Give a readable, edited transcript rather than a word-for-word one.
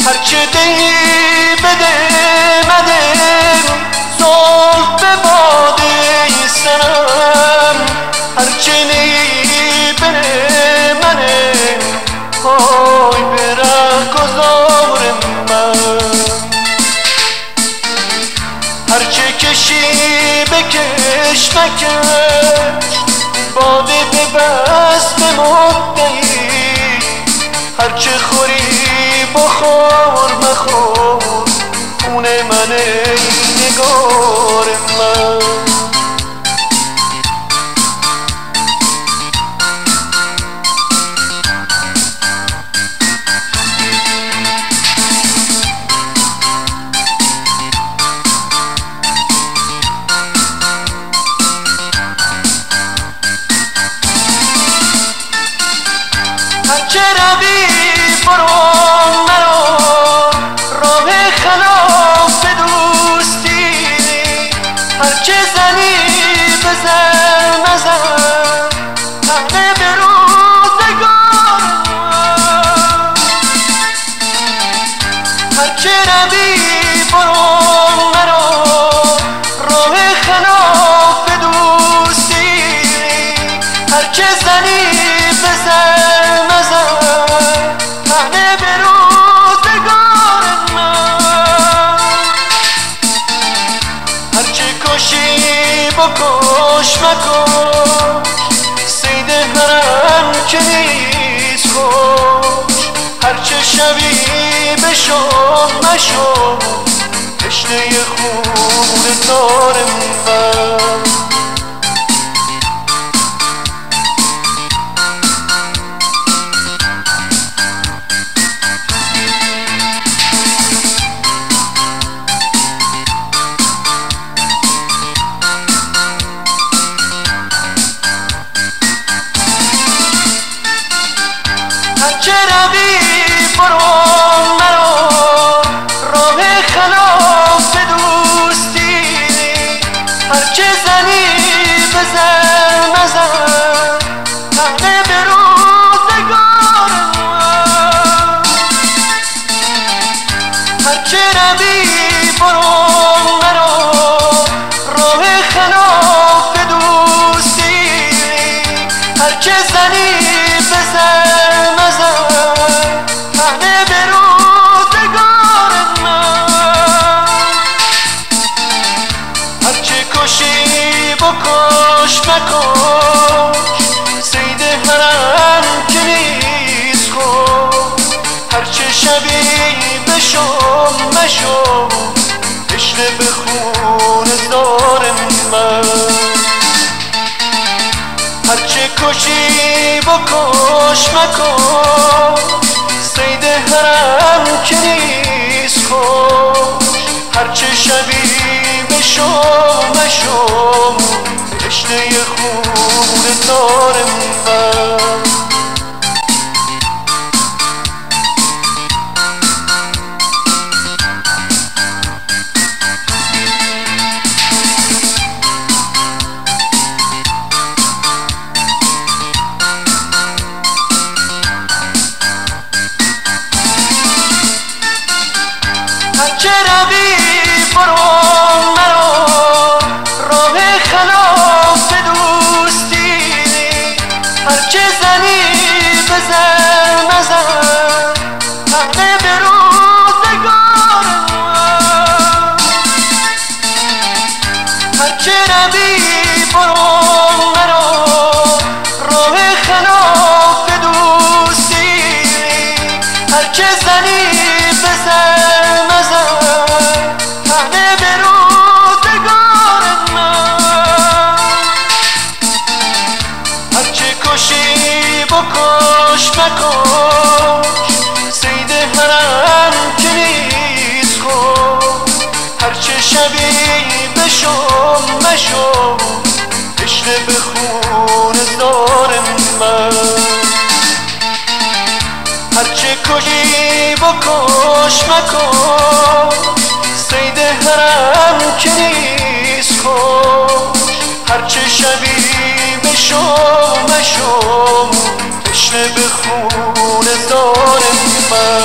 هرچه دی بده مده زلف به باده سرم، هرچه نی بره منه پای بره گذار من. هرچه کشی بکش مکش باده ببست به مدهی، هرچه خوری بخور مخور خون منه نگار من. هرچه روی برو مرا راه خلاف دوستی، هرچه زنی بزن نزن تنه به روزگار من. هرچه روی برو مرا راه خلاف دوستی، هرچه زنی بزن تنه به روزگار من. هرچه کشی بکش مکش صید حرم که نیست خوش، هرچه شوی بشو مشو تشنه خون زار من. هرچه روی برو مرا راه خلاف دوستی، هرچه زنی بزن نزن تنه به روزگار من. هرچه روی برو مرا راه خلاف دوستی، هرچه زنی بزن تنه به روزگار من. هرچه کشی بکش مکش صید حرم که نیست خوش، هرچه شبی بشو مشو تشنه به خون زار من. هرچه کشی بکش مکش صید حرم که نیست خوش، هرچه شبی بشو مشو تشنه خون زار من. هرچه روی برو مرا راه خلاف دوستی، هرچه زنی بزن نزن تنه به روزگار من. هرچه روی برو مرا راه خلاف دوستی، هرچه زنی بزن تنه به روزگار من. هرچه کشی بکش مکش صید حرم که نیست خوش، هرچه شبی بشو مشو تشنه به خون زار من. هرچه کشی بکش مکش صید حرم که نیست خوش، هرچه شبی بشو مشو تشنه به خون زار من.